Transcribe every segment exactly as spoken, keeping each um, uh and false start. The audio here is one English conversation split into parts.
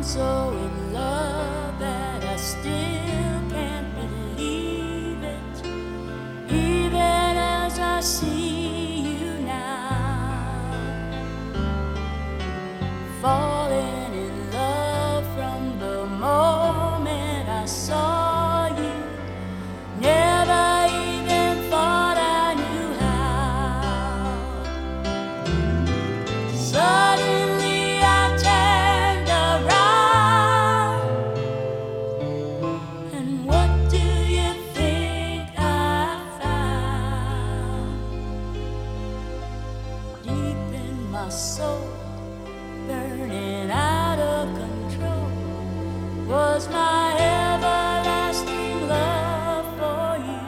so in love that I still can't believe it, even as I see you now, falling in love from the moment I saw you. Never even thought I knew how. Suddenly I turned around, and what do you think I found? Deep in my soul, burning out of control, was my everlasting love for you.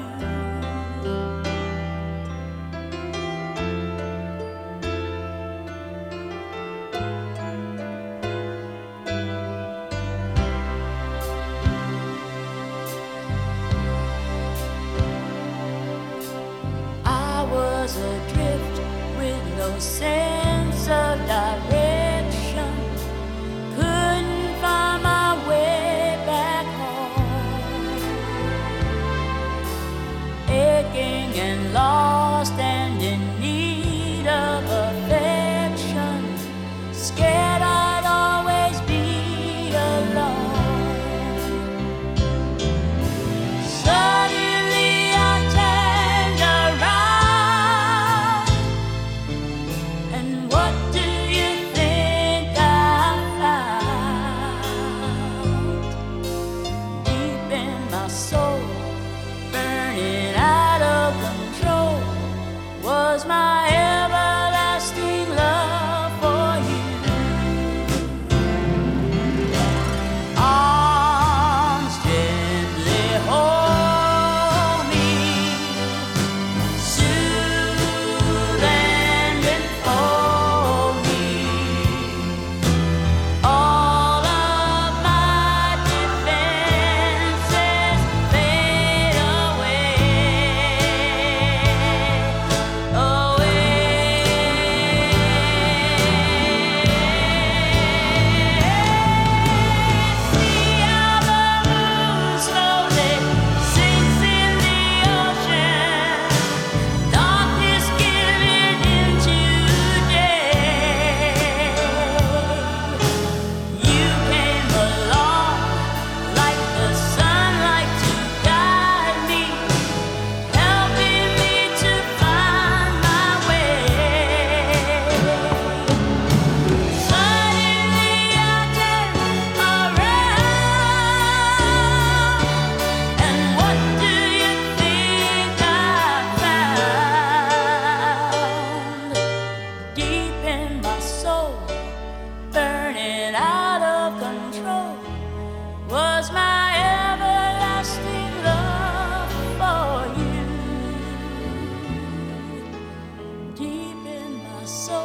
I was adrift with no sense of direction, couldn't find my way back home, aching and lost and in need of affection, scared I'd always be alone. Suddenly I turned around, and what do you think I found? Deep in my soul, burning out of control, was my everlasting love for you. Arms gently hold me, soothe and enfold me. All of my defenses fade away, away. See how the moon slowly sinks in the ocean, darkness giving into day. You came along like the sunlight to guide me, helping me to find my way. Suddenly I turned around, and what do you think I found? Deep in my soul, burning out of control, was my everlasting love for you. Deep in my soul.